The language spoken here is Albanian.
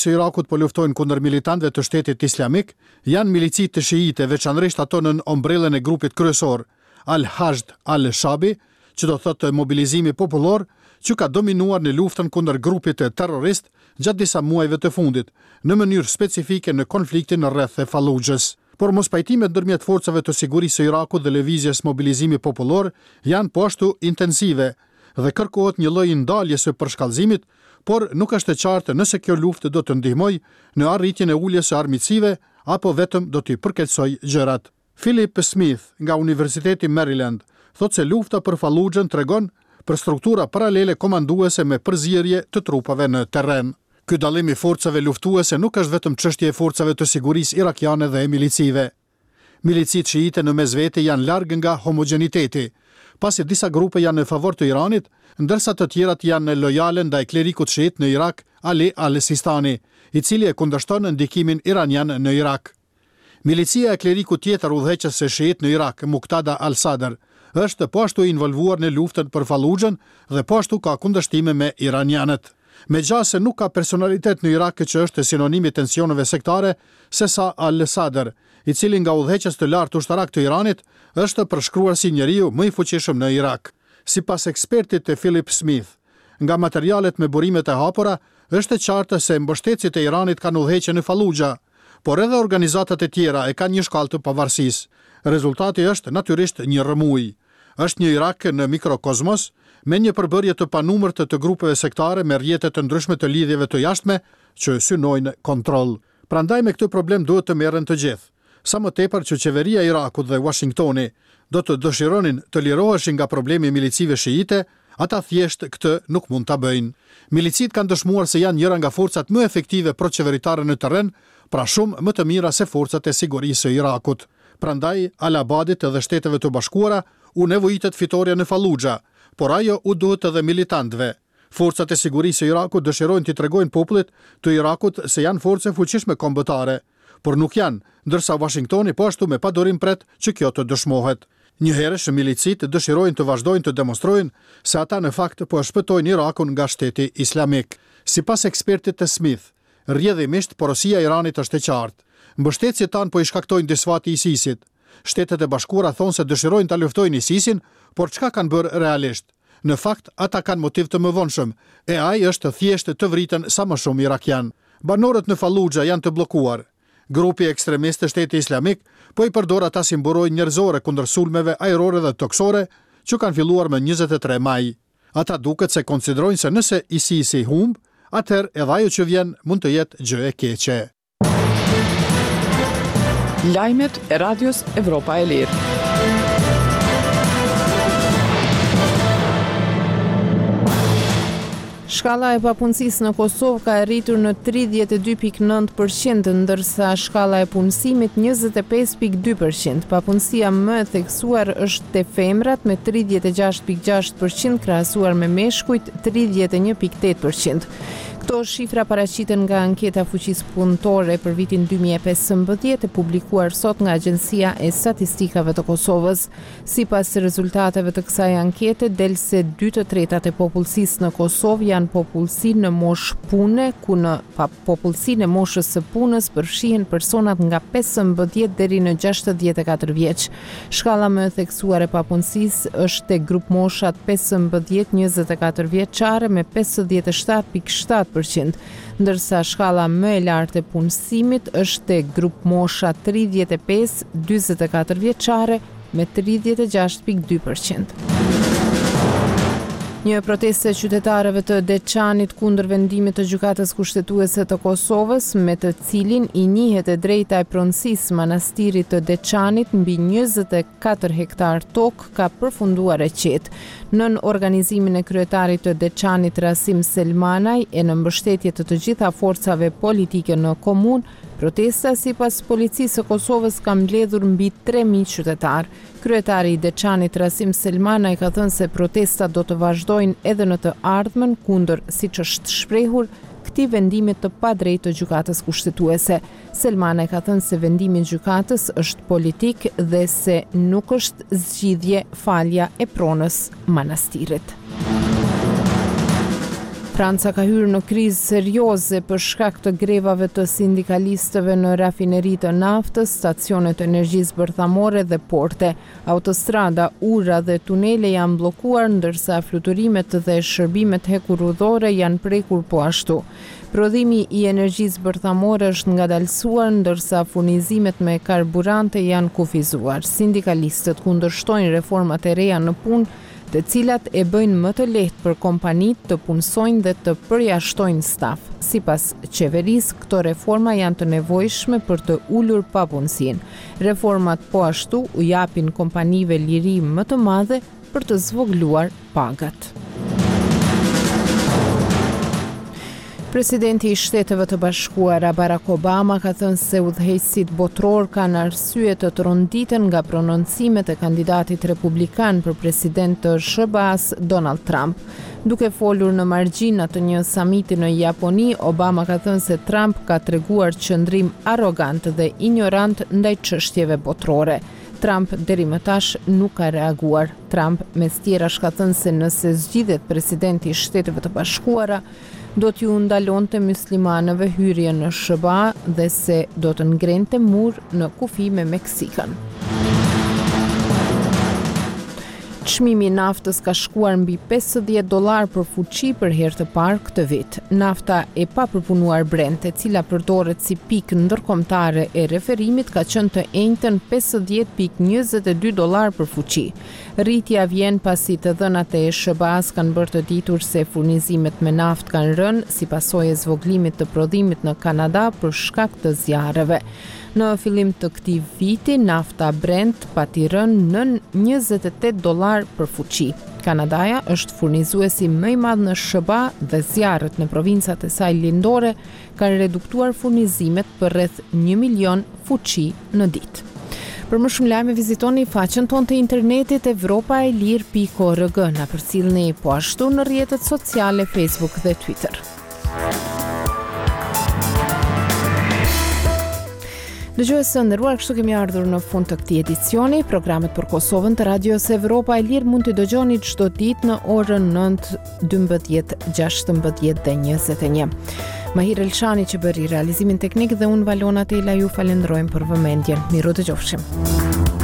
që Irakut po luftojnë kundër militantëve të Shtetit Islamik janë milicit të shiite, veçanërisht ato në ombrellën e grupit kryesor Al-Hashd al-Shabi, që do thotë mobilizimi popullor, që ka dominuar në luftën kundër grupit terrorist gjatë disa muajve të fundit, në mënyrë specifike në konfliktin rreth Fallujës. Por mospajtimet ndërmjet forcave të sigurisë së Irakut dhe lëvizjes mobilizimi popullor janë po ashtu intensive dhe kërkohet një lloj ndalje së përshkallëzimit, por nuk është e qartë nëse kjo luftë do të ndihmojë në arritjen e uljes së armiqësive apo vetëm do t'i përkeqësojë gjërat. Philip Smith nga Universiteti Maryland thotë se lufta për Fallujën tregon për struktura paralele komanduese me përzierje të trupave në terren. Ky dallim i forcave luftuese nuk është vetëm çështje e forcave të sigurisë irakiane dhe e milicive. Milicit shiite në mesvete janë larg nga homogeniteti, pasi disa grupe janë në favor të Iranit, ndërsa të tjerat janë lojale ndaj klerikut shiit në Irak, Ali al-Sistani, i cili e kundërshton ndikimin iranian në Irak. Milicia e klerikut tjetër udhëheqës së shiit në Irak, Muqtada al-Sadr, është po ashtu involvuar në luftën për Fallujën dhe po ashtu ka kundërshtime me iranianët. Megjithëse nuk ka personalitet në Irak që është sinonim i tensioneve sektare, sesa al-Sadr, i cili nga udhëheqës të lartë ushtarak të Iranit, është përshkruar si njeriu më i fuqishëm në Irak. Sipas ekspertit të Philip Smith, nga materialet me burimet e hapura, është e qartë se mbështetësit e Iranit kanë udhëheqje në Fallujah, por edhe organizatat e tjera e kanë një shkallë të pavarësisë. Rezultati është natyrisht një rrëmuj. Është një Irak në mikrokozmos, me një përbërje të panumërt të grupeve sektare me rrjete të ndryshme të lidhjeve të jashtme që synojnë kontroll. Prandaj me këtë problem duhet të merren të gjithë. Sa më tepër që qeveria e Irakut dhe Washingtoni do të dëshironin të liroheshin nga problemi i milicive shiite, ata thjesht këtë nuk mund ta bëjnë. Milicit kanë dëshmuar se janë njëra nga forcat më efektive proqeveritare në terren, pra shumë më të mira se forcat e sigurisë së Irakut. Prandaj Al-Abadit dhe Shteteve të Bashkuara u nevojitet fitoria në Fallujah, por ajo u duhet edhe militantëve. Forcat e sigurisë së Irakut dëshirojnë t'i tregojnë popullit të Irakut se janë force fuqishme kombëtare, por nuk janë, ndërsa Washingtoni po ashtu me padorim pret që kjo të dëshmohet. Njëherësh milicit dëshirojnë të vazhdojnë të demonstrojnë se ata në fakt po shpëtojnë Irakun nga Shteti Islamik. Sipas ekspertit të Smith, rrjedhimisht porosia e Iranit është e qartë. Mbështetësit tanë po i shkaktojnë disfati ISIS-it. Shtetet e Bashkuara thonë se dëshirojnë ta luftojnë ISIS-in, por çka kanë bërë realisht? Në fakt, ata kanë motiv të mëvonshëm, e ai është thjesht të vritën sa më shumë irakian. Banorët në Fallujah janë të bllokuar. Grupi ekstremist të Shtetit Islamik po i përdor ata si mburojë njerëzore kundër sulmeve ajrore dhe toksore që kanë filluar më 23 maj. Ata duket se konsiderojnë se nëse ISIS-i humb, atëherë edhe ajo që vjen mund të jetë gjë e keqe. Lajmet e Radios Evropa e Lirë. Shkalla e papunësisë në Kosovë ka rritur në 32.9%, ndërsa shkalla e punësimit 25.2%. Papunësia më e theksuar është te femrat me 36.6%, krahasuar me meshkujt 31.8%. Këto shifra paraqiten nga anketa fuqisë punëtore për vitin 2015 e publikuar sot nga Agjencia e Statistikave të Kosovës. Sipas rezultateve të kësaj ankete, del se 2/3 e popullsisë në Kosovë janë popullsi në moshë pune, ku në popullsinë e moshës së punës përfshihen personat nga 15 deri në 64 vjeç. Shkalla më e theksuar e papunësisë është te grup moshat 15-24 vjeçare me 57.7%, ndërsa shkalla më e lartë e punësimit është te grup mosha 35-44 vjeçare me 36.2%. Një protestë e qytetarëve të Deçanit kundër vendimit të gjykatës kushtetuese të Kosovës, me të cilin i njihet e drejta e pronësisë manastirit të Deçanit mbi 24 hektar tokë, ka përfunduar e qetë. Nën organizimin e kryetarit të Deçanit Rasim Selmanaj e në mbështetje të gjitha forcave politike në komunë, protesta sipas policisë së Kosovës ka mbledhur mbi 3.000 qytetar. Kryetari i Deçanit Rasim Selmanaj ka thënë se protestat do të vazhdojnë edhe në të ardhmen kundër, siç është shprehur, këtij vendimit të padrejtë të gjykatës kushtetuese. Selmanaj ka thënë se vendimi i gjykatës është politik dhe se nuk është zgjidhje falja e pronës manastirit. Franca ka hyrë në krizë serioze për shkak të grevave të sindikalistëve në rafineritë të naftës, stacionet të energjisë bërthamore dhe porte. Autostrada, ura dhe tunele janë bllokuar, ndërsa fluturimet dhe shërbimet hekurudhore janë prekur po ashtu. Prodhimi i energjisë bërthamore është ngadalësuar, ndërsa furnizimet me karburante janë kufizuar. Sindikalistët kundërshtojnë reformat e reja në punë, të cilat e bëjnë më të lehtë për kompanitë të punësojnë dhe të përjashtojnë staf. Sipas qeverisë, këto reforma janë të nevojshme për të ulur papunësinë. Reformat po ashtu u japin kompanive liri më të madhe për të zvogëluar pagat. Presidenti i Shteteve të Bashkuara Barack Obama ka thënë se udhëheqësit botror kanë arsye të tronditen nga prononcimet e kandidatit republikan për president të SBA-s Donald Trump. Duke folur në margjina të një samiti në Japoni, Obama ka thënë se Trump ka treguar qëndrim arrogant dhe ignorant ndaj çështjeve botrore. Trump deri më tash nuk ka reaguar. Trump mes tjerash ka thënë se nëse zgjidhet presidenti i Shteteve të Bashkuara, do t'ju ndalonte muslimanëve hyrje në SBA dhe se do të ngrente mur në kufi me Meksikën. Çmimi i naftës ka shkuar mbi $50 për fuqi për herë të parë këtë vit. Nafta e papërpunuar Brent, e cila përdoret si pikë ndërkombëtare e referimit, ka qenë të enjtën $50.22 për fuqi. Rritja vjen pasi të dhënat e SBA-s kanë bërë të ditur se furnizimet me naftë kanë rënë si pasojë e zvogëlimit të prodhimit në Kanada për shkak të zjarreve. Në fillim të këtij viti, nafta Brent pati rënë në $28 për fuqi. Kanadaja është furnizuesi më i madh në SBA dhe zjarret në provincat e saj lindore kanë reduktuar furnizimet për rreth 1 milion fuqi në ditë. Për më shumë lajme vizitoni faqen tonë të internetit evropaelir.org. Na përcjellni po ashtu në rrjetet sociale Facebook dhe Twitter. Dëgjues të nderuar, kështu kemi ardhur në fund të këtij edicioni. Programet për Kosovën të Radios Evropa e Lirë mund t'i dëgjoni çdo ditë në orën 9, 12, 16 dhe 21. Mahir Elshani që bëri realizimin teknik dhe unë Valona Tela ju falenderojmë për vëmendjen. Miru dëgjofshim.